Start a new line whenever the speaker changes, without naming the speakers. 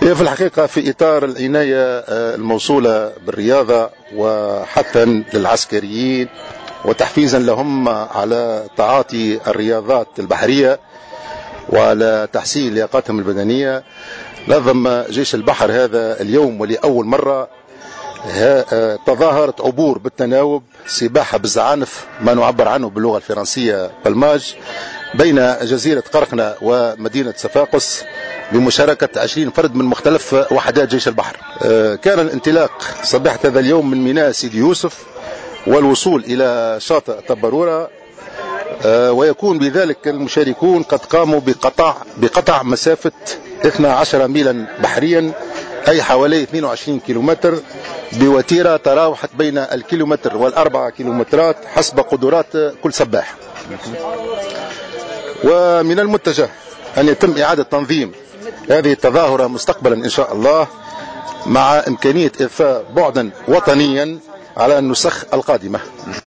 هي في الحقيقة في إطار العناية الموصولة بالرياضة وحثا للعسكريين وتحفيزا لهم على تعاطي الرياضات البحرية وعلى تحسين لياقتهم البدنية، نظم جيش البحر هذا اليوم ولأول مرة تظاهرة عبور بالتناوب سباحة بالزعانف، ما نعبر عنه باللغة الفرنسية بالماج، بين جزيرة قرقنة ومدينة صفاقس بمشاركة 20 فرد من مختلف وحدات جيش البحر. كان الانطلاق صباحة هذا اليوم من ميناء سيدي يوسف والوصول إلى شاطئ طبرورة، ويكون بذلك المشاركون قد قاموا بقطع مسافة 12 ميلا بحريا، أي حوالي 22 كيلومتر، بوتيرة تراوحت بين الكيلومتر والأربعة كيلومترات حسب قدرات كل سباح. ومن المتجه أن يتم إعادة تنظيم هذه التظاهرة مستقبلا إن شاء الله، مع إمكانية إضفاء بعدا وطنيا على النسخ القادمة.